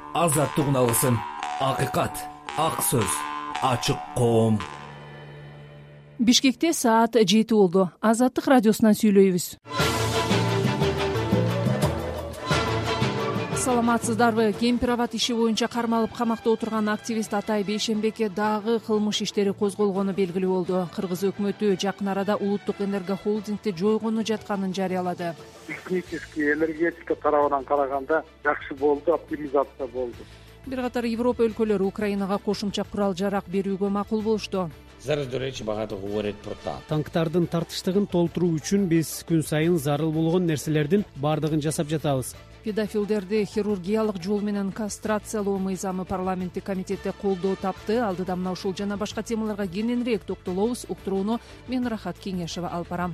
азаттыгын алсын. Акыйкат, ак сөз, ачык коом. Бишкекте саат 7 болду. Азаттык радиосунан сүйлөйбүз. Саламатсыздарбы? Кемпир абад иши боюнча кармалып камакта отурган активист Атай Бейшенбекке дагы кылмыш иштери козголгону белгилүү болду. Кыргыз өкмөтү жакын арада улуттук энергохолдингди жойгону жатканын жарыялады. Технический энергетика тарабынан караганда жакшы болду, оптимизация болду. Бир катар Европа өлкөлөрү Украинага кошумча курал жарак берүүгө макул болушту. Зараз, до речи, багато говорят про танк. Танктардын тартыштыгын толтуруу үчүн биз күн сайын зарыл болгон нерселердин баардыгын жасап жатабыз. Педофилдерди хирургиялык жол менен кастрациялоо мыйзамы парламенттик комитетте колдоо тапты. Алдыда мына ушул жана башка темаларга кененирээк токтолобуз. Уктурууну мен Рахат Кеңешева алып барам.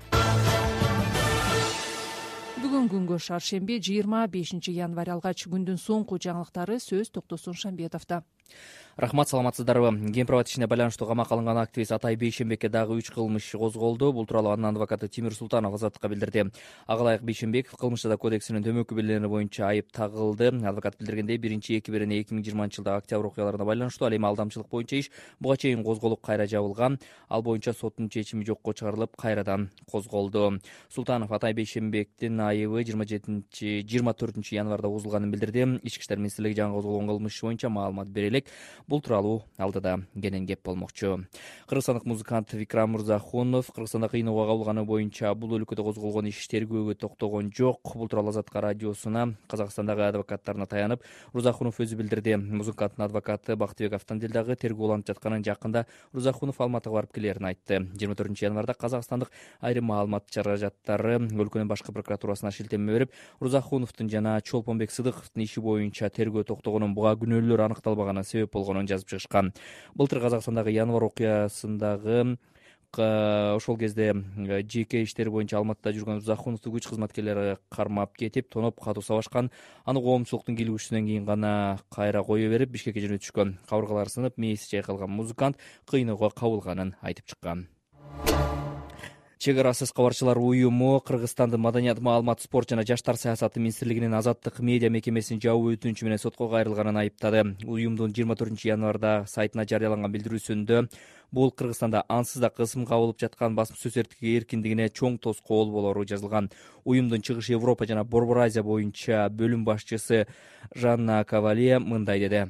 Бүгүн күнгө шаршемби 25 январь алгач күндүн соңку жаңылыктары сөз Токтосун Шамбетовдо. Рахмат, саламатсыздарбы? Кемпир абад ишине байланыштуу камакка алынган активист Атай Бейшенбекке дагы 3 кылмыш козголду. Бул тууралуу анын адвокаты Тимир Султанов Азаттыкка билдирди. Ага ылайык Бейшенбеков кылмыш жаза кодексинин төмөнкү белгилери боюнча айып тагылды. Адвокат билдиргендей, 1-2-2020 жылдагы октябрь окуяларына байланыштуу ал эми алдамчылык боюнча иш буга чейин козголуп кайра жабылган. Ал боюнча соттун чечими жокко чыгарылып, кайрадан козголду. Султанов Атай Бейшенбектин айыбы 24 январда узулганын билдирди. Ички иштер министрлиги жаңы козголгон кылмыш боюнча маалымат бере элек. Бул тууралуу алдыда кенен кеп болмокчу. Кыргызстандык музыкант Викрам Мырзахунов Кыргызстанда кыйноого кабылганы боюнча бул өлкөдө козголгон иш тергөөгө токтогон жок. Бул тууралуу Азаттык радиосуна Казакстандагы адвокаттарына таянып, Мырзахунов өзү билдирди. Музыканттын адвокаты Бактыбек Автандилдагы тергөө уланып жатканын жакында Мырзахунов Алматыга барып келерин айтты. 24 январда казакстандык айрым маалымат чаражаттары өлкөнүн башкы прокуратурасына шилтеме берип, Мырзахуновдун жана Чолпонбек Сыдыковдун иши боюнча тергөө токтогонун, буга күнөөлөр аныкталбаганына себеп болгонун жазып чыгышкан. Былтыр Казакстандагы январь окуясындагы ошол кезде жеке иштери боюнча Алматыда жүргөн Мырзахуновду күч кызматкерлери кармап кетип, тоноп катуу сабашкан. Аны коомчулуктун келишүүсүнөн кийин гана кайра кое берип, Бишкекке жөнөтүшкөн. Кабыргалары сынып, мээси чайкалган музыкант кыйноого кабылганын айтып чыккан. Чек арасыз кабарчылар уюму Кыргызстандын Маданият, маалымат, спорт жана жаштар саясаты министрлигинин Азаттык медиа мекемесинин жабуу өтүнүчү менен сотко кайрылганын айыптады. Уюмдун 24 январда сайтына жарыяланган билдирүүсүндө бул Кыргызстанда ансыз да кысым кабылып жаткан басма сөз эркиндигине чоң тоскоол болору жазылган. Уюмдун Чыгыш Европа жана Борбор Азия боюнча бөлүм башчысы Жанна Кавалия мындай деди.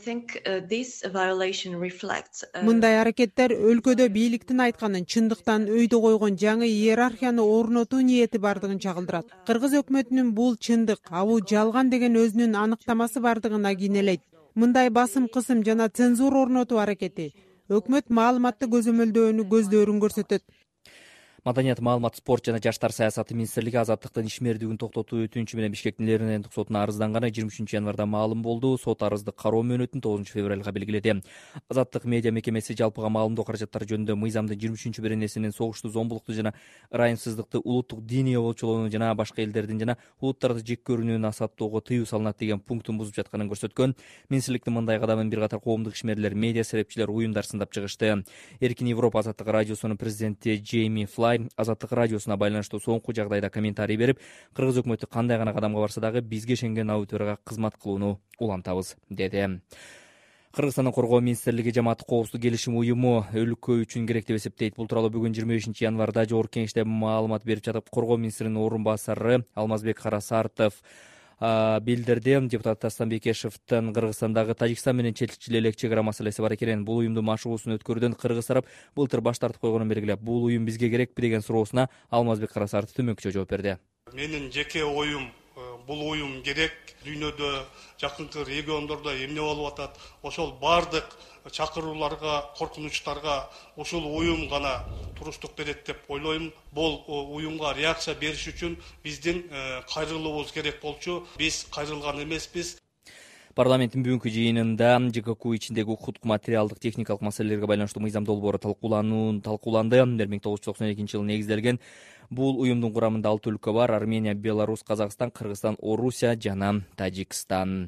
Мындай аракеттер өлкөдө бийликтин айтканын чындыктан өйдө койгон жаңы иерархияны орнотуу ниети бардыгын чагылдырат. Кыргыз өкмөтүнүн бул чындык, а бул жалган деген өзүнүн аныктамасы бардыгына кийинелейт. Мындай басым, кысым жана цензура орнотуу аракети өкмөт маалыматты көзөмөлдөөнү көздөрүн көрсөтөт. Маданият, маалымат, спорт жана жаштар саясаты министрлиги Азаттыктын ишмердигин токтотуу өтүнүчү менен Бишкектин Лернендик сотуна арызданганы 23 январда маалым болду. Сот арызды кароо мөөнөтүн 9 февралга белгиледи. Азаттык медиа мекемеси жалпыга маалымдоо каражаттары жөнүндө мыйзамдын 23 беренесинин согушту, зомбулукту жана ырайымсыздыкты, улуттук диний оболчолоону жана башка элдердин жана улуттарды жек көрүүнү насааттоого тыюу салынат деген пунктун бузуп жатканын көрсөткөн. Министрликтин мындай кадамын бир катар коомдук ишмерлер, медиа серепчилер, уюмдар сындап чыгышты. Эркин Европа Азаттык радиосунун президенти Джейми Флай Азаттык радиосуна байланыштуу соңку жагдайда комментарий берип, кыргыз өкмөтү кандай гана кадамга барса дагы бизге ишенген аудиторияга кызмат кылууну улантабыз, деди. Кыргызстандын коргоо министрлиги жамааттык коопсуздук келишим уюму өлкө үчүн керек деп эсептейт. Бул тууралуу бүгүн 25 январда Жогорку Кеңеште маалымат берип жатып, коргоо министринин орун басары Алмазбек Карасартов билдирди. Депутат Дастан Бекешевдин Кыргызстандагы Тажикстан менен чечилчү элек чек ара маселеси бар экенин, бул уюмдун машыгуусун өткөрүүдөн кыргыз тарап былтыр баш тартып койгонун белгилеп, бул уюм бизге керекпи деген суроосуна Алмазбек Карасартов төмөнкүчө жооп берди. Менин жеке оюм, бул уюм керек. Дүйнөдө жакынкы региондордо эмне болуп атат, ошол бардык чакырууларга, коркунучтарга ушул уюм гана туруштук берет деп ойлойм. Бул уюмга реакция бериш үчүн биздин кайрылуубуз керек болчу. Биз кайрылган эмеспиз. Парламенттин бүгүнкү жыйынында ЖКК ичиндеги укуктук, материалдык, техникалык маселелерге байланыштуу мыйзам долбоору талкууланды. 1992 жылы негизделген бул уюмдун курамында 6 өлкө бар: Армения, Беларусь, Казакстан, Кыргызстан, Орусия жана Тажикстан.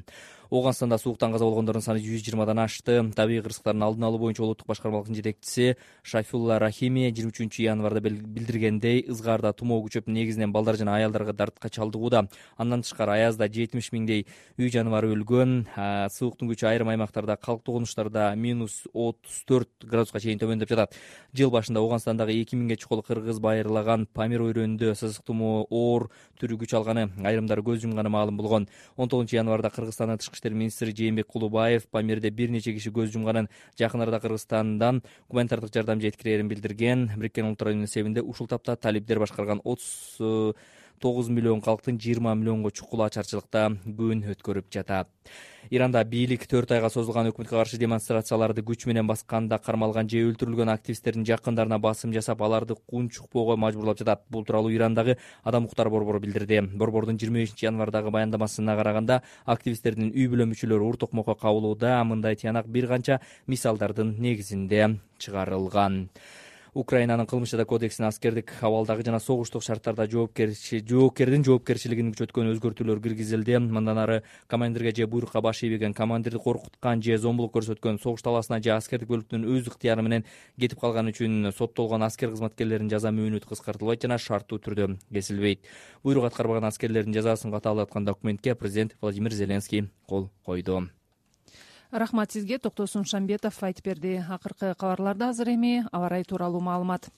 Ооганстанда сууктан каза болгондордун саны 120дан ашты. Табигый кырсыктардын алдын алуу боюнча улуттук башкармалыктын жетекчиси Шафулла Рахими 23-январда билдиргендей, ызгаарда тумоо күчөп, негизинен балдар жана аялдарга дартка чалдыгууда. Андан тышкары аязда 70 миңдей үй жаныбары өлгөн. Сууктун күчү айрым аймактарда, калктуу конуштарда -34 градуска чейин төмөндөп жатат. Жыл башында Ооганстандагы 2000ге чукул кыргыз байырлаган Памир өрөөнүндө сасык тумоо оор түрү күч алганы, айрымдары көз жумганы маалым болгон. 19-январда Кыргызстандын тышкы иштер министри Жээнбек Кулубаев Памирде бир нече киши көз жумганын, жакын арада Кыргызстандан гуманитардык жардам жеткирерин билдирген. Бириккен Улуттар Уюмунун эсебинде ушул тапта талибдер башкарган 39 миллион калктын 20 миллионго чукул ачарчылыкта күн өткөрүп жатат. Иранда бийлик 4 айга созулган өкмөткө каршы демонстрацияларды күч менен басканда кармалган же өлтүрүлгөн активисттердин жакындарына басым жасап, аларды кун чукпоого мажбурлап жатат. Бул тууралуу Ирандагы Адам укуктар борбору билдирди. Борбордун 25-январдагы баяндамасына караганда, активисттердин үй бүлө мүчөлөрү ур токмокко кабылууда. Мындай тыянак бир канча мисалдардын негизинде чыгарылган. Украинанын кылмыш кодексине аскердик абалдагы жана согуштук шарттарда жоопкердин жоопкерчилигин күчөткөн өзгөртүүлөр киргизилди. Мындан ары командирге же буйрукка баш ийбеген, командирди коркуткан же зомбулук көрсөткөн, согуш талаасына же аскердик бөлүктүн өз ыктыяры менен кетип калганы үчүн соттолгон аскер кызматкерлеринин жаза мөөнөтү кыскартылбайт жана шарттуу түрдө кесилбейт. Буйрук аткарбаган аскерлердин жазасын катаалаткан документке президент Владимир Зеленский кол койду. Рахмат сизге, Токтосун Шамбетов айтып берди. Акыркы кабарларда азыр эми аба ырайы тууралуу маалымат.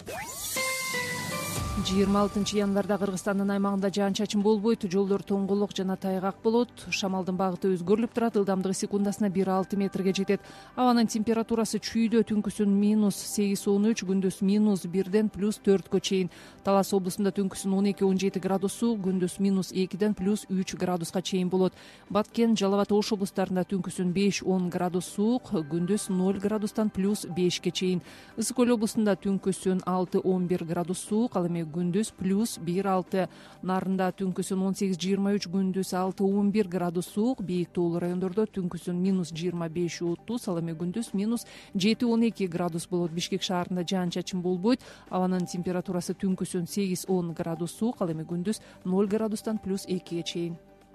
26-январда Кыргызстандын аймагында жаан-чачын болбойт, жолдор тоңголок жана тайгак болот. Шамалдын багыты өзгөрүлүп турат, ылдамдыгы секундасына 1,6 метрге жетет. Абанын температурасы чүйдө түнкүсүн -8-13, күндүз -1ден +4кө чейин. Талас облусунда түнкүсүн 12-17 градус суук, күндүз -2ден +3 градуска чейин болот. Баткен, Жалал абад, Ош облустарында түнкүсүн 5-10 градус суук, күндүз 0 градустан +5ке чейин. Ысык көл облусунда түнкүсүн 6-11 градус суук, ал эми күндүз +1-6. Нарында түнкүсүн 18-23, күндүз 6-11 градус суук, бийик тоолуу райондордо түнкүсүн -25-30, ал эми күндүз -7-12 градус болот. Бишкек шаарында жаан-чачын болбойт, абанын температурасы түнкүсүн 8-10 градус суук, ал эми күндүз 0 градустан +2ге чейин.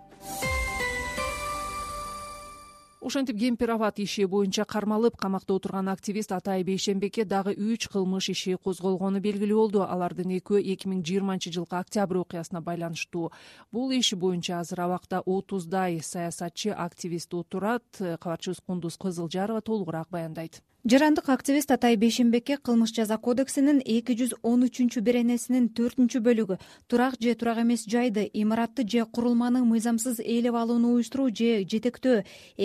Ошентип Кемпир-Абад иши боюнча кармалып камакта отурган активист Атай Бейшенбекке дагы 3 кылмыш иши козголгону белгилүү болду. Алардын экөө 2020 жылкы октябрь окуясына байланыштуу. Бул иш боюнча азыр абакта 30дай саясатчы активист отурат. Кабарчыбыз Кундуз Кызылжарова толугураак баяндайт. Жарандык активист Атай Бейшенбекке кылмыш жаза кодексинин 213-беренесинин 4-бөлүгү турак же турак эмес жайды, имаратты же курулманы мыйзамсыз ээлеп алууну уюштуруу же жетектөө,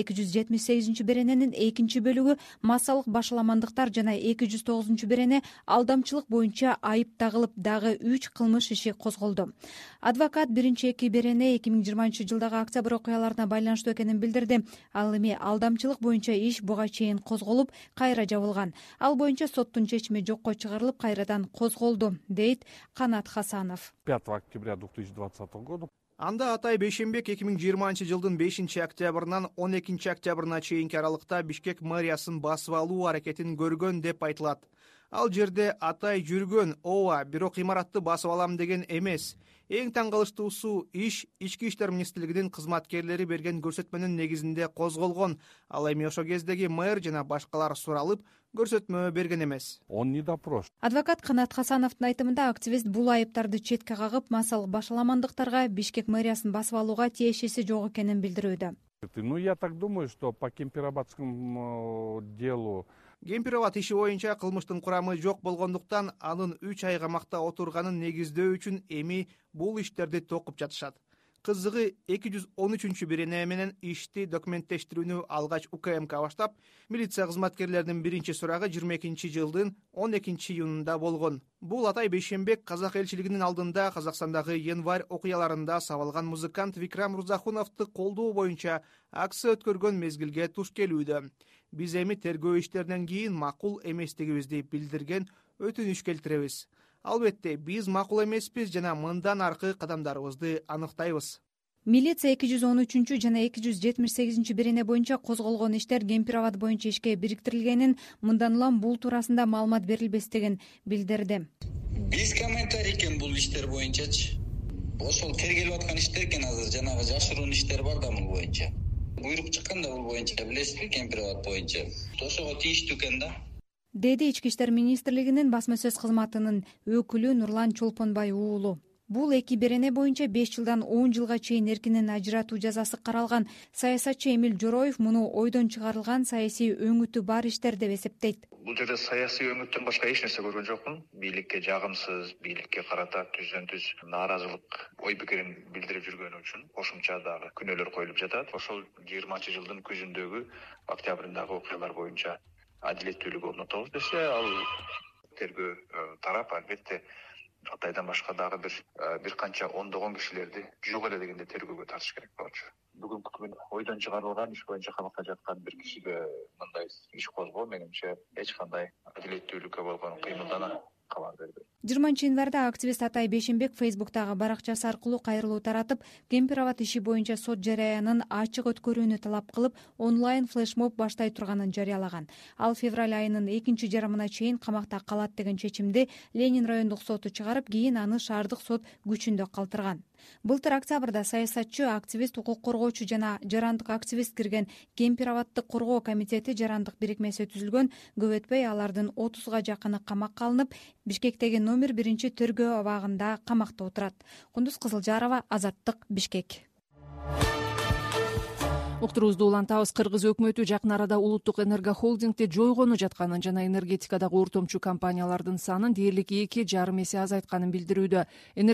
278-берененин 2-бөлүгү массалык башаламандыктар жана 209-берене алдамчылык боюнча айып тагылып, дагы 3 кылмыш иши козголду. Адвокат 1-2 берене 2020 жылдагы октябрь окуяларына байланыштуу экенин билдирди. Ал эми алдамчылык боюнча иш буга чейин козголуп, кайра жабылган. Ал боюнча соттун чечими жокко чыгарылып, кайрадан козголду, дейт Канат Хасанов. 5 октября 2020 года. Анда Атай Бейшенбек 2020 жылдын 5 октябрынан 12 октябрына чейинки аралыкта Бишкек мэриясын басып алуу аракетин көргөн деп айтылат. Ал жерде Атай жүргөн, ооба, бирок имаратты басып алам деген эмес. Эң таң калыштуусу иш Ички иштер министрлигинин кызматкерлери берген көрсөтмөнүн негизинде козголгон. Ал эми ошо кездеги мэр жана башкалар суралып, көрсөтмө берген эмес. Он не допрос. Адвокат Канат Хасановдун айтымында активист бул айыптарды четке кагып, массалык башаламандыктарга Бишкек мэриясын басып алууга тиешеси жок экенин билдирүүдө. Ну, я так думаю, что по Кемпир-Абадскому делу Кемпир-Абад иши боюнча кылмыштын курамы жок болгондуктан анын 3 ай камакта отурганын негиздөө үчүн эми бул иштерди токуп жатышат. Кызыгы 213-берене менен ишти документтештирүүнү алгач УКМК баштап, милиция кызматкерлеринин биринчи сурагы 22 жылдын 12 июнунда болгон. Бул Атай Бейшенбек казак элчилигинин алдында Казакстандагы январь окуяларында сабалган музыкант Викрам Рузахуновду колдоо боюнча акция өткөргөн мезгилге туш келүүдө. Биз эми тергөө иштеринен кийин макул эместигибизди билдирген өтүнүш келтиребиз. Албетте, биз макул эмеспиз жана мындан аркы кадамдарыбызды аныктайбыз. Милиция 213 жана 278-берене боюнча козголгон иштер Кемпир-Абад боюнча ишке бириктирилгенин, мындан улам бул туурасында маалымат берилбестигин билдирди. Биз комментарий экен бул иштер боюнчачы. Ошол тергелип аткан иштер экен азыр, жанагы жашыруун иштер бар да бул боюнча. буйрук чыккан да бул боюнча, билесизби, Кемпирабад боюнча. Ошого тийиштүү экен да, деди Ички иштер министрлигинин басма сөз кызматынын өкүлү Нурлан Чолпонбай уулу. Бул эки берене боюнча 5 жылдан 10 жылга чейин эркинен ажыратуу жазасы каралган. Саясатчы Эмил Жороев муну ойдон чыгарылган саясий өңүтү бар иштер деп эсептейт. Бул жерде саясий өңүттөн башка эч нерсе көргөн жокмун. Бийликке жагымсыз, бийликке карата түздөн-түз нааразылык ой пикирин билдирип жүргөнү үчүн кошумча дагы күнөөлөр коюлуп жатат. Ошол 20-жылдын күзүндөгү, октябрындагы окуялар боюнча адилеттүүлүк орнотобуз десе, ал тергөө тарап албетте Атайдан башка дагы бир канча ондогон кишилерди жок эле дегенде тергөөгө тартыш керек болчу. Бүгүнкү күн ойдон чыгарылган иш боюнча камакта жаткан бир кишиге мындай иш козгоо менимче эч кандай адилеттүүлүккө болгон кыймылдан кабар бербейт. 20-январда активист Атай Бейшенбек Фейсбуктагы баракчасы аркылуу кайрылуу таратып, Кемпирабад иши боюнча сот жараянын ачык өткөрүүнү талап кылып, онлайн флешмоб баштай турганын жарыялаган. Ал февраль айынын 2 жарымына чейин камакта калат деген чечимди Ленин райондук соту чыгарып, кийин аны шаардык сот күчүндө калтырган. Былтыр октябрда саясатчы, активист, укук коргоочу жана жарандык активист кирген Кемпирабадды коргоо комитети жарандык бирикмеси түзүлгөн. Көп өтпөй алардын 30га жакыны камакка алынып, Бишкектеги номер 1 тергөө абагында камакта отурат. Кундуз Кызылжарова, Азаттык, Бишкек. Уктуруубузду улантабыз. Кыргыз өкмөтү жакын арада улуттук энергохолдингде жойгону жатканын жана энергетикадагы ортомчу компаниялардын санын дээрлик 2,5 эсе азайтканын билдирүүдө.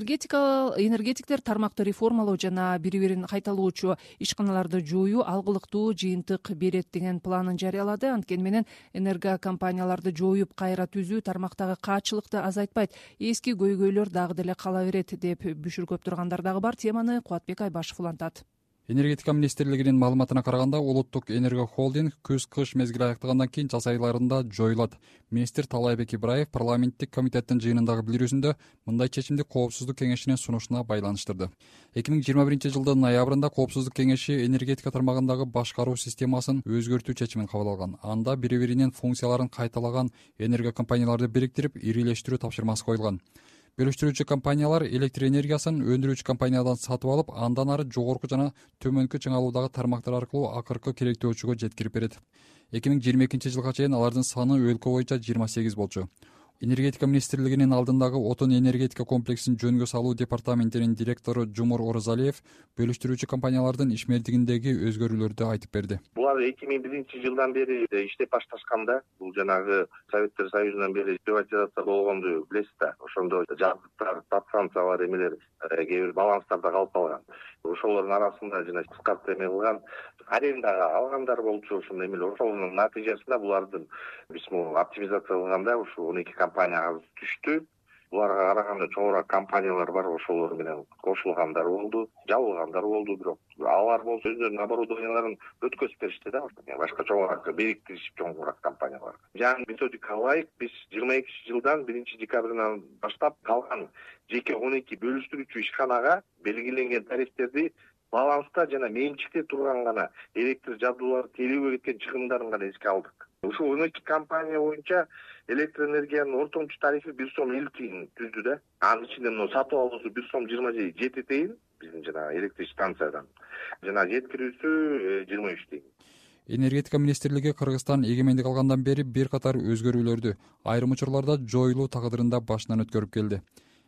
Энергетиктер тармакты реформалоо жана бири-бирин кайталоочу ишканаларды жоюу алгылыктуу жыйынтык берет деген планын жарыялады. Анткени менен энергокомпанияларды жоюп кайра түзүү тармактагы каачылыкты азайтпайт, эски көйгөйлөр дагы деле кала берет деп бүшүргөп тургандар дагы бар. Теманы Кубатбек Айбашев улантат. Энергетика министрлигинин маалыматына караганда, улуттук энергохолдинг күз-кыш мезгили аяктагандан кийин жаз айларында жоюлат. Министр Талайбек Ибраев парламенттик комитеттин жыйынындагы билдирүүсүндө мындай чечимди Коопсуздук кеңешинин сунушуна байланыштырды. 2021-жылдын ноябрында Коопсуздук кеңеши энергетика тармагындагы башкаруу системасын өзгөртүү чечимин кабыл алган. Анда бири-биринин функцияларын кайталаган энергокомпанияларды бириктирип, ирилештирүү тапшырмасы коюлган. Бөлүштүрүүчү компаниялар электр энергиясын өндүрүүчү компаниядан сатып алып, андан ары жогорку жана төмөнкү чыңалуудагы тармактар аркылуу акыркы керектөөчүгө жеткирип берет. 2022-жылга чейин алардын саны өлкө боюнча 28 болчу. Энергетика министрлигинин алдындагы отун энергетика комплексин жөнгө салуу департаментинин директору Жумур Орозалиев бөлүштүрүүчү компаниялардын ишмердигиндеги өзгөрүүлөрдү айтып берди. Булар 2001-жылдан бери иштеп башташканда, бул жанагы Советтер Союзунан бери приватизация болгонду билесиз да. Ошондо жазыктар, подстанциялар эмелер кээ бир баланстарда калып калган. Ошолордун арасында жана кыскартып эме кылган арендага алгандар болчу, ошондой эмелер. Ошонун натыйжасында булардын биз оптимизация кылганда ушу 12 компанияга түштү. Буларга караганда чоңураак компаниялар бар, ошолор менен кошулгандар болду, жабылгандар болду, бирок алар болсо өздөрүнүн оборудованияларын өткөзүп беришти да, башка чоңураак бириктиришип чоңураак компаниялар. Жаңы методика ылайык биз 22-жылдан 1-декабрынан баштап калган жеке 12 бөлүштүрүүчү ишканага белгиленген тарифтерди баланста жана менчикте турган гана электр жабдуулары тейлөөгө кеткен чыгымдарын гана эске алдык. Ушул 12 компания боюнча электр энергиянын ортомчу тарифи 1 сом 50 тиын түздү да. Анын ичинде сатып алуусу 1 сом 27 тиын биздин жана электр станциядан. Жана жеткирүүсү 23 тиын. Энергетика министрлиги Кыргызстан эгемендик алгандан бери бир катар өзгөрүүлөрдү, айрым учурларда жоюлуу тагдырында башынан өткөрүп келди.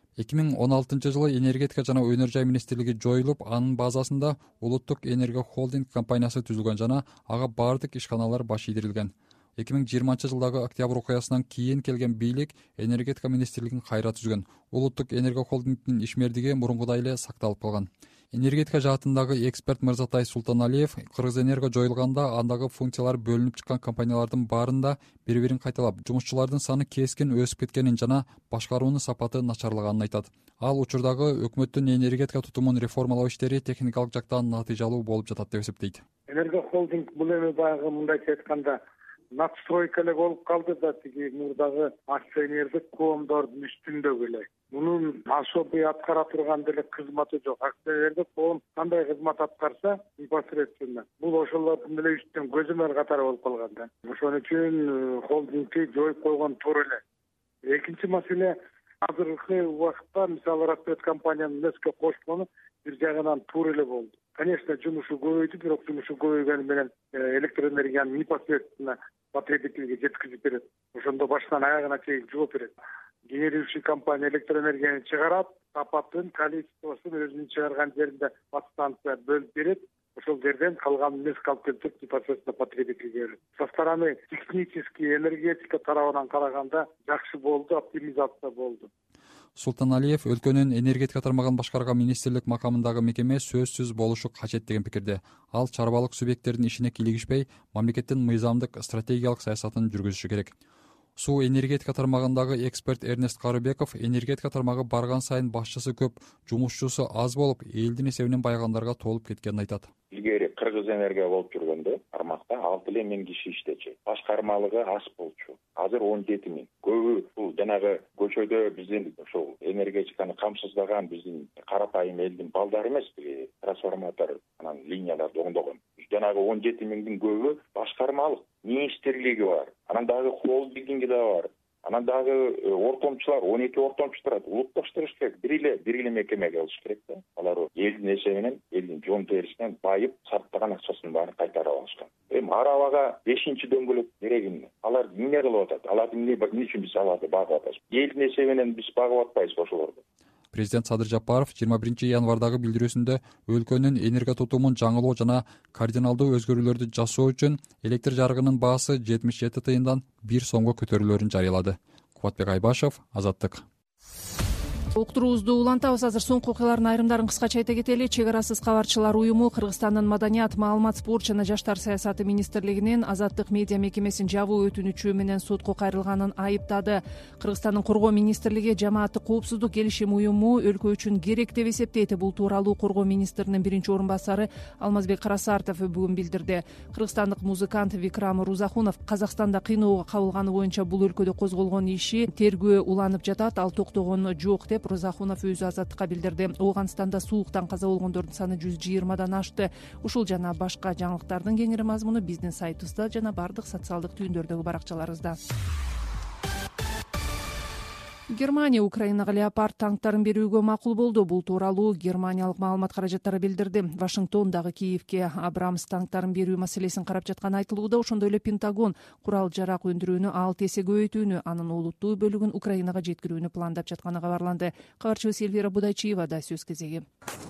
2016-жылы энергетика жана өнөр жай министрлиги жоюлуп, анын базасында улуттук энергохолдинг компаниясы түзүлгөн жана ага бардык ишканалар баш ийдирилген. 2020-жылдагы октябрь окуясынан кийин келген бийлик энергетика министрлигин кайра түзгөн. Улуттук энергохолдингдин ишмердиги мурункудай эле сакталып калган. Энергетика жаатындагы эксперт Мырзатай Султаналиев Кыргызэнерго жоюлганда андагы функциялар бөлүнүп чыккан компаниялардын баарында бири-бирин кайталап, жумушчулардын саны кескин өсүп кеткенин жана башкаруунун сапаты начарлаганын айтат. Ал учурдагы өкмөттүн энергетика тутумун реформалоо иштери техникалык жактан натыйжалуу болуп жатат деп эсептейт. Энергохолдинг бул эми баягы мындайча айтканда надстройка эле болуп калды да, тиги мурдагы акционердик коомдордун үстүндөгү эле. Мунун особый аткара турган деле кызматы жок. Акционердик коом кандай кызмат аткарса, непосредственно бул ошолордун эле үстүнөн көзөмөл катары болуп калган да. Ошон үчүн холдингди жоюп койгон туура эле. Экинчи маселе, азыркы убакытта мисалы Рассвет компаниянын үлескө кошкону бир жагынан туура эле болду. конечно жумушу көбөйдү, бирок жумушу көбөйгөнү менен электр энергиянын непосредственно потребительге жеткизип берет. Ошондо башынан аягына чейин жооп берет. Генерирующий компания электр энергияны чыгарат, сапатын, количествосун өзүнүн чыгарган жеринде подстанция бөлүп берет. Ошол жерден калганын эмес алып келип непосредственно потребительге берет. Со стороны технический энергетика тарабынан караганда жакшы болду, оптимизация болду. Султаналиев өлкөнүн энергетика тармагын башкарган министрлик макамындагы мекеме сөзсүз болушу качет деген пикирде. Ал чарбалык субъекттердин ишине кийлигишпей, мамлекеттин мыйзамдык стратегиялык саясатын жүргүзүшү керек. Суу энергетика тармагындагы эксперт Эрнест Карыбеков энергетика тармагы барган сайын башчысы көп, жумушчусу аз болуп, элдин эсебинен байыгандарга толуп кеткенин айтат. Илгери Кыргыз энергия болуп жүргөндө тармакта 6,000 киши иштечү. Башкармалыгы аз болчу. Азыр 17,000. Көбү бул жанагы көчөдө биздин ошол энергетиканы камсыздаган биздин карапайым элдин балдары эмеспи, трансформатор анан линияларды оңдогон. Жанагы 17,000дин көбү башкармалык, министрлиги бар. Анан дагы холдинги да бар. Анан дагы ортомчулар, 12 ортомчу турат. Улутташтырыш керек. Бир эле мекемеге алыш керек да. Алар элдин эсебинен, элдин жон терисинен байып, сарптаган акчасын баарын кайтарып алышкан. Арабага 5-чи дөңгөлөк керек эмне? Алар эмне кылып атат? Аларды эмне үчүн биз аларды багып атабыз? Элдин эсебинен биз багып атпайбыз ошолорду. Президент Садыр Жапаров 21 январдагы билдирүүсүндө өлкөнүн энергия тутумун жаңылоо жана кардиналдуу өзгөрүүлөрдү жасоо үчүн электр жарыгынын баасы 77 тыйындан 1 сомго көтөрүлөөрүн жарыялады. Кубатбек Айбашев, Азаттык. Уктуруубузду улантабыз. Азыр соңку окуялардын айрымдарын кыскача айта кетели. Чек арасыз кабарчылар уюму Кыргызстандын маданият, маалымат, спорт жана жаштар саясаты министрлигинин Азаттык медиа мекемесин жабуу өтүнүчү менен сотко кайрылганын айыптады. Кыргызстандын коргоо министрлиги жамааттык коопсуздук келишим уюму өлкө үчүн керек деп эсептейт. Бул тууралуу коргоо министринин биринчи орун басары Алмазбек Карасартов бүгүн билдирди. Кыргызстандык музыкант Викрам Рузахунов Казакстанда кыйноого кабылганы боюнча бул өлкөдө козголгон иши тергөө уланып жатат, ал токтогон жок деп Рузахунов өзү Азаттыкка билдирди. Ооганстанда сууктан каза болгондордун саны 120дан ашты. Ушул жана башка жаңылыктардын кеңири мазмуну биздин сайтыбызда жана бардык социалдык түйүндөрдөгү баракчаларыбызда. Германия Украинага леопард танктарын берүүгө макул болду. Бул тууралуу германиялык маалымат каражаттары билдирди. Вашингтон дагы Киевке Абрамс танктарын берүү маселесин карап жатканы айтылууда. Ошондой эле Пентагон курал жарак өндүрүүнү 6 эсе көбөйтүүнү, анын олуттуу бөлүгүн Украинага жеткирүүнү пландап жатканы кабарланды. Кабарчыбыз Эльвира Будайчиевада сөз кезеги.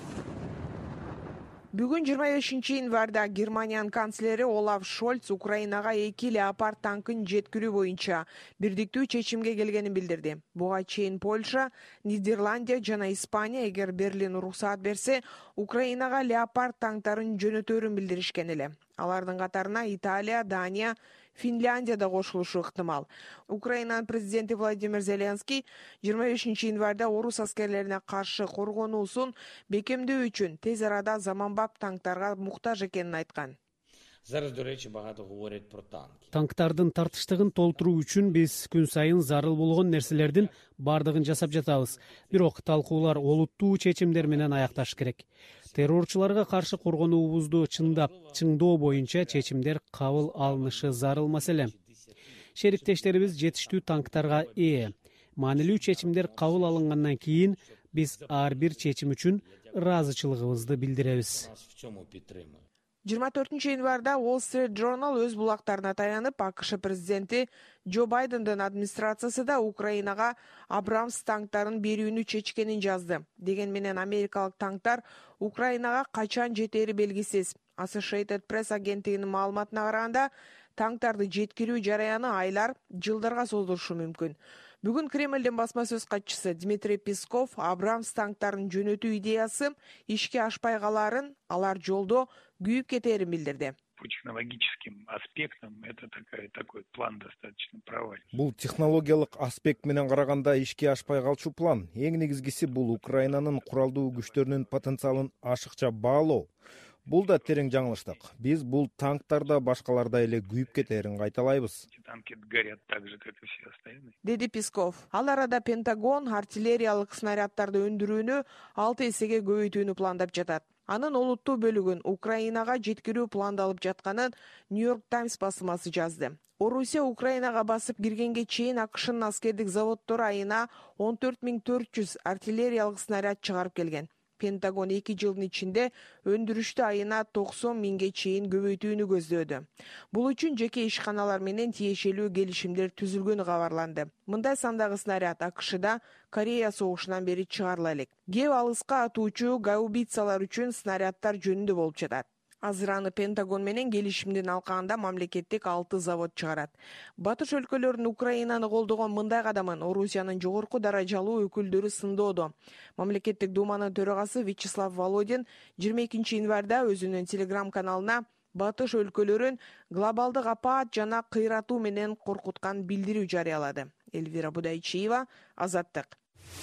Бүгүн 25 январда Германиянын канцлери Олаф Шольц Украинага 2 леопард танкын жеткирүү боюнча бирдиктүү чечимге келгенин билдирди. Буга чейин Польша, Нидерландия жана Испания эгер Берлин уруксаат берсе, Украинага леопард танктарын жөнөтөөрүн билдиришкен эле. Алардын катарына Италия, Дания, Финляндия да кошулушу ыктымал. Украинанын президенти Владимир Зеленский 25 январда орус аскерлерине каршы коргонуусун бекемдөө үчүн тез арада заманбап танктарга муктаж экенин айткан. Танктардын тартыштыгын толтуруу үчүн биз күн сайын зарыл болгон нерселердин бардыгын жасап жатабыз. Бирок талкуулар олуттуу чечимдер менен аякташ керек. Террорчуларга каршы коргонуубузду чыңдоо боюнча чечимдер кабыл алынышы зарыл маселе. Шериктештерибиз жетиштүү танктарга ээ. Маанилүү чечимдер кабыл алынгандан кийин биз ар бир чечим үчүн ыраазычылыгыбызды билдиребиз. 24 январда Wall Street Journal өз булактарына таянып, АКШ президенти Джо Байдендин администрациясы да Украинага Абрамс танктарын берүүнү чечкенин жазды. Деген менен америкалык танктар Украинага качан жетери белгисиз. Associated Press агенттигинин маалыматына караганда, танктарды жеткирүү жараяны айлар, жылдарга созулушу мүмкүн. Бүгүн Кремлдин басма сөз катчысы Дмитрий Песков Абрамс танктарын жөнөтүү идеясы ишке ашпай каларын, алар жолдо күйүп кетерин билдирди. По технологическим аспектам это такой план достаточно провальный. Бул технологиялык аспект менен караганда ишке ашпай калчу план. Эң негизгиси бул Украинанын куралдуу күчтөрүнүн потенциалын ашыкча баалоо. Бул да терең жаңылыштык. Биз бул танктарда башкаларда эле күйүп кетерин кайталайбыз. Танки горят так же, как и все остальные. Деди Песков. Ал арада Пентагон артиллериялык снаряддарды өндүрүүнү 6 эсеге көбөйтүүнү пландап жатат. Анын олуттуу бөлүгүн Украинага жеткирүү пландалып жатканын Нью-Йорк Таймс басылмасы жазды. Орусия Украинага басып киргенге чейин АКШнын аскердик заводдору айына 14400 артиллериялык снаряд чыгарып келген. Пентагон 2 жылдын ичинде өндүрүштү айына 90 миңге чейин көбөйтүүнү көздөөдө. Бул үчүн жеке ишканалар менен тиешелүү келишимдер түзүлгөнү кабарланды. Мындай сандагы снаряд АКШда Корея согушунан бери чыгарыла элек. Кеп алыска атуучу гаубицалар үчүн снаряддар жөнүндө болуп жатат. Азыр аны Пентагон менен келишимдин алкагында мамлекеттик 6 завод чыгарат. Батыш өлкөлөрүнүн Украинаны колдогон мындай кадамын Орусиянын жогорку даражалуу өкүлдөрү сындоодо. Мамлекеттик думанын төрагасы Вячеслав Володин 22 январда өзүнүн телеграм-каналына Батыш өлкөлөрүн глобалдык апат жана кыйратуу менен коркуткан билдирүү жарыялады. Эльвира Будайчиева, Азаттык.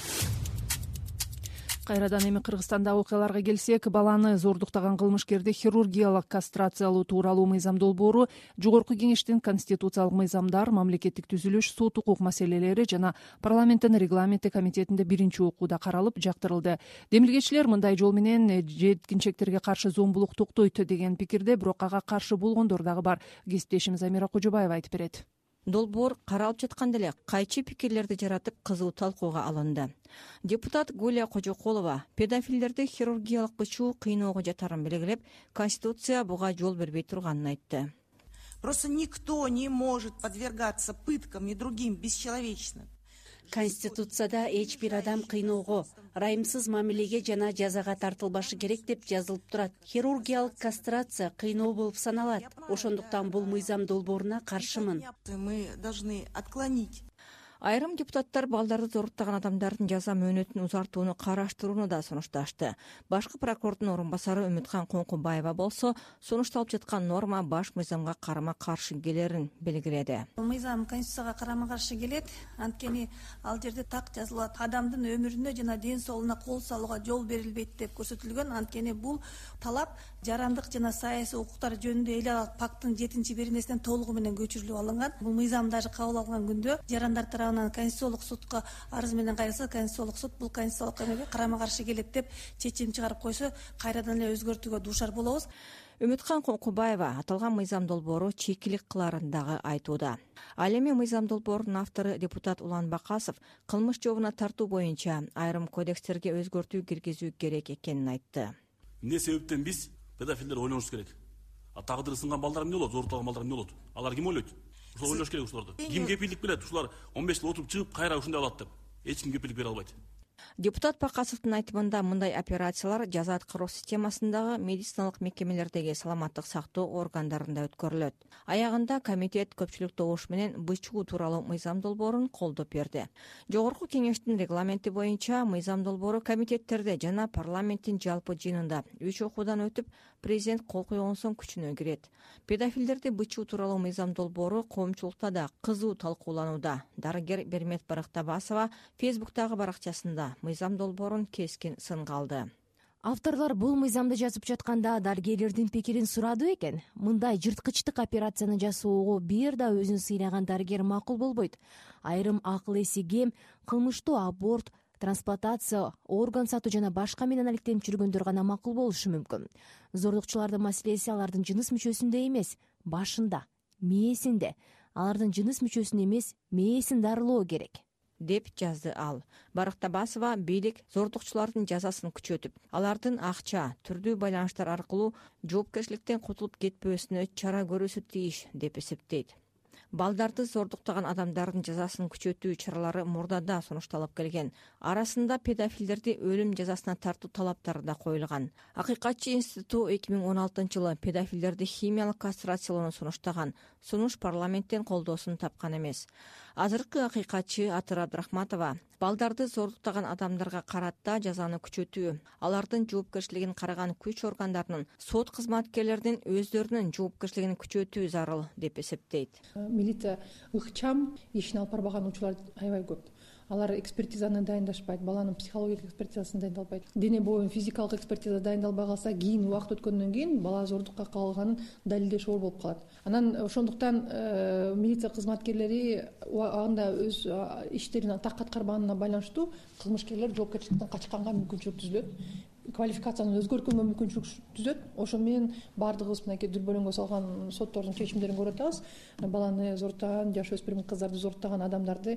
Кайрадан эми Кыргызстанда окуяларга келсек, баланы зордуктаган кылмышкерди хирургиялык кастрациялоо тууралуу мыйзам долбоору Жогорку Кеңештин конституциялык мыйзамдар, мамлекеттик түзүлүш, сот укук маселелери жана парламенттин регламенти комитетинде биринчи окууда каралып, жактырылды. Демилгечилер мындай жол менен жеткинчектерге каршы зомбулук токтойт деген пикирде, бирок ага каршы болгондор дагы бар. Кесиптешimiz Амира Кожобаева айтып берет. Долбоор каралып жатканда эле кайчы пикирлерди жаратып кызуу талкууга алынды. Депутат Гулия Кожоколова педофилдерди хирургиялык бычуу кыйноого жатарын белгилеп, Конституция буга жол бербей турганын айтты. Просто никто не может подвергаться пыткам и другим бесчеловечным. Конституцияда эч бир адам кыйноого, ырайымсыз мамилеге жана жазага тартылбашы керек деп жазылып турат. Хирургиялык кастрация кыйноо болуп саналат. Ошондуктан бул мыйзам долбооруна каршымын. Мы должны отклонить. Айрым депутаттар балдарды зоруктаган адамдардын жаза мөөнөтүн узартууну караштырууну да сунушташты. Башкы прокурордун орун басары Үмүткан Коңкубаева болсо, сунушталып жаткан норма баш мыйзамга карама-каршы келерин белгиледи. Мыйзам Конституцияга карама-каршы келет, анткени ал жерде так жазылат. Адамдын өмүрүнө жана ден соолугуна кол салууга жол берилбейт деп көрсөтүлгөн. Анткени бул талап жарандык жана саясий укуктар жөнүндө эл аралык пакттын 7-беренесинен толугу менен көчүрүлүп алынган. Бул мыйзам даже кабыл алынган күндө жарандар Конституциялык сотко арыз менен кайрылса, Конституциялык сот бул конституциялык эмеге карама-каршы келет деп чечим чыгарып койсо, кайрадан эле өзгөртүүгө дуушар болобуз. Үмүткан Коңкубаева аталган мыйзам долбоору чекилик кыларын дагы айтууда. Ал эми мыйзам долбоорунун автору депутат Улан Бакасов кылмыш жообуна тартуу боюнча айрым кодекстерге өзгөртүү киргизүү керек экенин айтты. Эмне себептен биз педофилдер ойлонуш керек? Тагдыры сынган балдар эмне болот, зордукталган балдар эмне болот? Алар ким ойлойт? Ушул ойлош керек ушуларды. Ким кепилдик берет? Ушулар 15 жыл отуруп чыгып, кайра ушундай алат деп. Эч ким кепилдик бере албайт. Депутат Бакасовдун айтымында мындай операциялар жаза аткаруу системасындагы медициналык мекемелердеги саламаттык сактоо органдарында өткөрүлөт. Аягында комитет көпчүлүк добуш менен бычуу тууралуу мыйзам долбоорун колдоп берди. Жогорку Кеңештин регламенти боюнча мыйзам долбоору комитеттерде жана парламенттин жалпы жыйынында 3 окуудан өтүп, президент кол койгон соң күчүнө кирет. Педофилдерди бычуу тууралуу мыйзам долбоору коомчулукта да кызуу талкууланууда. Дарыгер Бермет Барактабасова Фейсбуктагы баракчасында мыйзам долбоорун кескин сынга алды. Авторлор бул мыйзамды жазып жатканда дарыгерлердин пикирин сурады экен. Мындай жырткычтык операцияны жасоого бир да өзүн сыйнаган дарыгер макул болбойт. Айрым акыл эси кем кылмыштуу аборт, трансплантация, орган сатуу жана башка менен алектенип жүргөндөр гана макул болушу мүмкүн. Зордукчулардын маселеси алардын жыныс мүчөсүндө эмес, башында, мээсинде. Алардын жыныс мүчөсүн эмес, мээсин дарылоо керек деп жазды ал. Барактабасова бийлик зордукчулардын жазасын күчөтүп, алардын акча, түрдүү байланыштар аркылуу жоопкерчиликтен кутулуп кетпөөсүнө чара көрүүсү тийиш деп эсептейт. Балдарды зордуктаган адамдардын жазасын күчөтүү чаралары мурдада сунушталып келген. Арасында педофилдерди өлүм жазасына тартуу талаптары да коюлган. Акыйкатчы институту 2016-жылы педофилдерди химиялык кастрациялоону сунуштаган. Сунуш парламенттен колдоосун тапкан эмес. Азыркы акыйкатчы Атыр Абдрахматова балдарды зордуктаган адамдарга карата жазаны күчөтүү, алардын жоопкерчилигин караган күч органдарынын, сот кызматкерлеринин өздөрүнүн жоопкерчилигин күчөтүү зарыл деп эсептейт. Милиция ыкчам ишин алып барбаган учурлар аябай көп. Алар экспертизаны дайындашпайт, баланын психологиялык экспертизасын дайындалбайт. Дене боюнун физикалык экспертиза дайындалбай калса, кийин убакыт өткөндөн кийин бала зордукка калганын далилдеш оор болуп калат. Анан ошондуктан милиция кызматкерлери анда өз иштерин так аткарбаганына байланыштуу кылмышкерлер жоопкерчиликтен качканга мүмкүнчүлүк түзүлөт. Квалификацияны өзгөрткөнгө мүмкүнчүлүк түзөт. Ошо менен баардыгыбыз мынакей дүрбөлөңгө салган соттордун чечимдерин көрүп атабыз. Баланы зордтаган, жаш өспүрүм кыздарды зордтаган адамдарды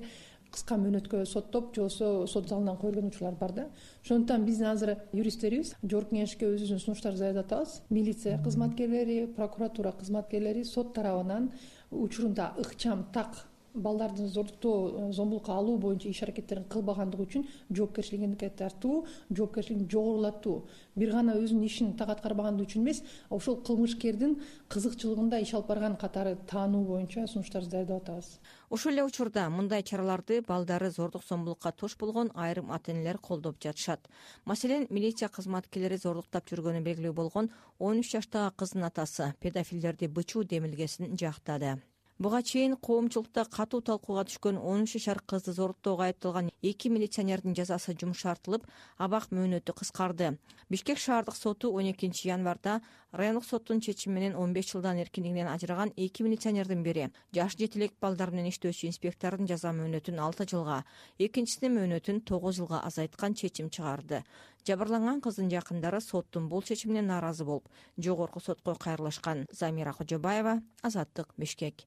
кыска мөөнөткө соттоп же болбосо сот залынан коюлган учурлар бар да. Ошондуктан биздин азыр юристтерибиз жогорку кеңешке өзүбүздүн сунуштарды даярдап атабыз. Милиция кызматкерлери, прокуратура кызматкерлери сот тарабынан учурунда ыкчам так балдардын зордуктоо, зомбулукка алуу боюнча иш аракеттерин кылбагандыгы үчүн жоопкерчиликке тартуу, жоопкерчилигин жогорулатуу. Бир гана өзүнүн ишин так аткарбагандыгы үчүн эмес, ошол кылмышкердин кызыкчылыгында иш алып барган катары таануу боюнча сунуштарды даярдап атабыз. Ошол эле учурда мындай чараларды балдары зордук зомбулукка тош болгон айрым ата-энелер колдоп жатышат. Маселен, милиция кызматкерлери зордуктап жүргөнү белгилүү болгон 13 жаштагы кыздын атасы педофилдерди бычуу демилгесин жактады. Буга чейин коомчулукта катуу талкууга түшкөн 13 жашар кызды зордуктоого айыпталган 2 милиционердин жазасы жумшартылып, абак мөөнөтү кыскарды. Бишкек шаардык соту 12 январда райондук соттун чечими менен 15 жылдан эркиндигинен ажыраган 2 милиционердин бири жаш жетилек балдар менен иштөөчү инспектордун жаза мөөнөтүн 6 жылга, экинчисинин мөөнөтүн 9 жылга азайткан чечим чыгарды. Жабырланган кыздын жакындары соттун бул чечимине нааразы болуп, жогорку сотко кайрылышкан. Замира Кожобаева, Азаттык, Бишкек.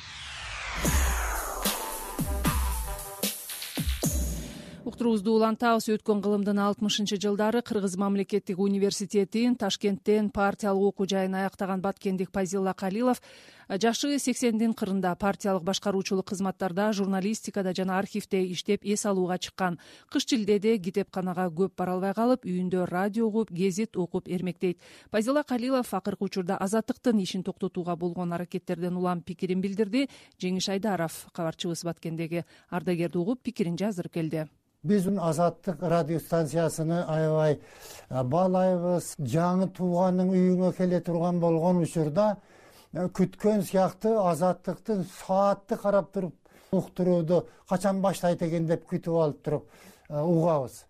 Уктуруубузду улантабыз. Өткөн кылымдын 60-жылдары Кыргыз мамлекеттик университетин Ташкенттен партиялык окуу жайын аяктаган баткендик Пазилла Калилов жашы 80-дин кырында партиялык башкаруучулук кызматтарда, журналистикада жана архивде иштеп эс алууга чыккан. Кыш жылдеде китепканага көп бара албай калып, үйүндө радио угуп, гезит окуп эрмектейт. Пазилла Калилов акыркы учурда Азаттыктын ишин токтотууга болгон аракеттерден улам пикирин билдирди. Жеңиш Айдаров, кабарчыбыз Баткендеги ардагерди угуп, пикирин жаздырып келди. Биз Азаттык радио станциясыны аябай баалайбыз. Жаңы тууганын үйүңө келе турган болгон учурда күткөн сыяктуу Азаттыктын саатты карап туруп уктурууду качан баштайт экен деп күтүп алып туруп угабыз.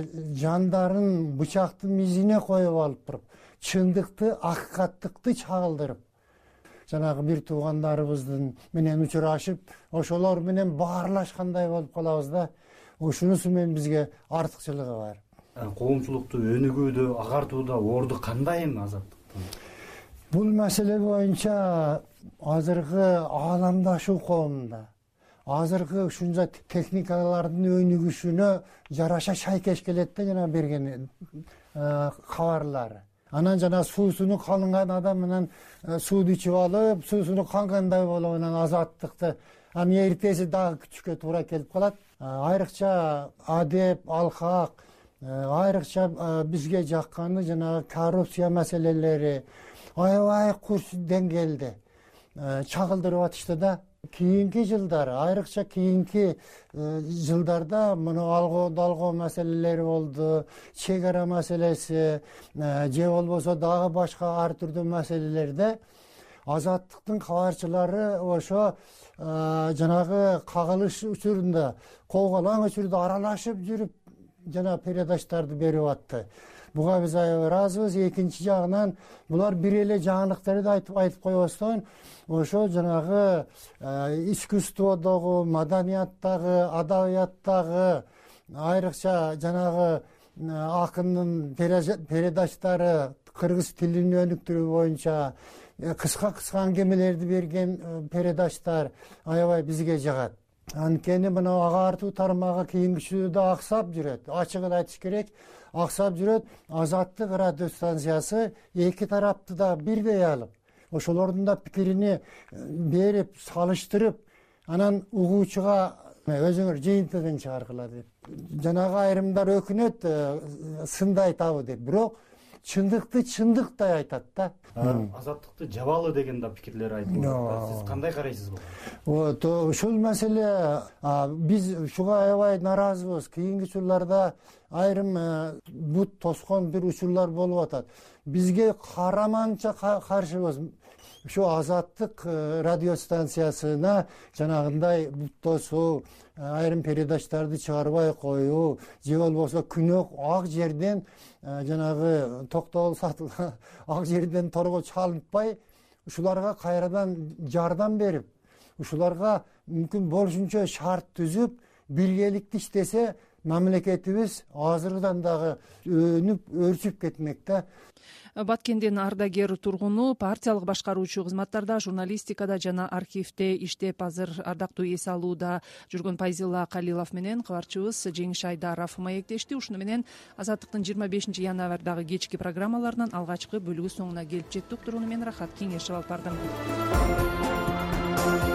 Жандарын бычактын изине коюп алып туруп, чындыкты, акыкаттыкты чагылдырып, жанагы бир туугандарыбыздын менен учурашып, ошолор менен баарлашкандай болуп калабыз да. Ушунусу менен бизге артыкчылыгы бар. Коомчулукту өнүгүүдө, агартууда орду кандай эми Азаттыктын? Бул маселе боюнча азыркы ааламдашуу коомунда, азыркы ушунча техникалардын өнүгүшүнө жараша шайкеш келет да жана берген кабарлары. Анан жана суусуну калынган адам менен сууду ичип алып, суусуну кангандай болуп анан Азаттыкты анын эртеси дагы күтүшкө туура келип калат. Айрыкча адеп, алкак, айрыкча бизге жакканы жанагы коррупция маселелери аябай курч деңгээлде чагылдырып атышты да. Кийинки жылдары, айрыкча кийинки жылдарда муну алгоо маселелери болду, чек ара маселеси, же болбосо дагы башка ар түрдүү маселелерде Азаттыктын кабарчылары ошо жанагы кагылыш учурунда, колголоң учурда аралашып жүрүп жана передачтарды берип атты. Буга биз аябай ыраазыбыз. Экинчи жагынан булар бир эле жаңылыктарды айтып койбостон, ошо жанагы искусстводогу, маданияттагы, адабияттагы, айрыкча жанагы акындын передачтары, кыргыз тилин өнүктүрүү боюнча кыска аңгемелерди берген передачтар аябай бизге жагат. Анткени мына агартуу тармагы кийинки учурда аксап жүрөт. Ачыгын айтыш керек, аксап жүрөт. Азаттык радио станциясы эки тарапты да бирдей алып, ошолордун да пикирини берип, салыштырып, анан угуучуга өзүңөр жыйынтыгын чыгаргыла деп. Жанагы айрымдар өкүнөт, сындай табы деп. Бирок чындыкты чындыктай айтат да. Азаттыкты жабалы деген да пикирлер айтылат. Сиз кандай карайсыз буга? Ушул маселе биз ушуга аябай нааразыбыз. Кийинки учурларда айрым бут тоскон бир учурлар болуп атат. Бизге караманча каршыбыз. Ушу Азаттык радио станциясына жанагындай бут тосуу, айрым передачтарды чыгарбай коюу, же болбосо күнөө ак жерден жанагы токтогул сатылган ак жерден торго чалынтпай, ушуларга кайрадан жардам берип, ушуларга мүмкүн болушунча шарт түзүп, биргеликте иштесе мамлекетибиз азырдан дагы өрчүп кетмек да. Баткендин ардагер тургуну партиялык башкаруучу кызматтарда, журналистикада жана архивде иштеп, азыр ардактуу эс алууда жүргөн Пайзилла Калилов менен кабарчыбыз Жеңиш Айдаров маектешти. Ушуну менен Азаттыктын 25 январдагы кечки программаларынын алгачкы бөлүгү соңуна келип жеттик. Туруну мен Рахат Кеңешев алып бардым.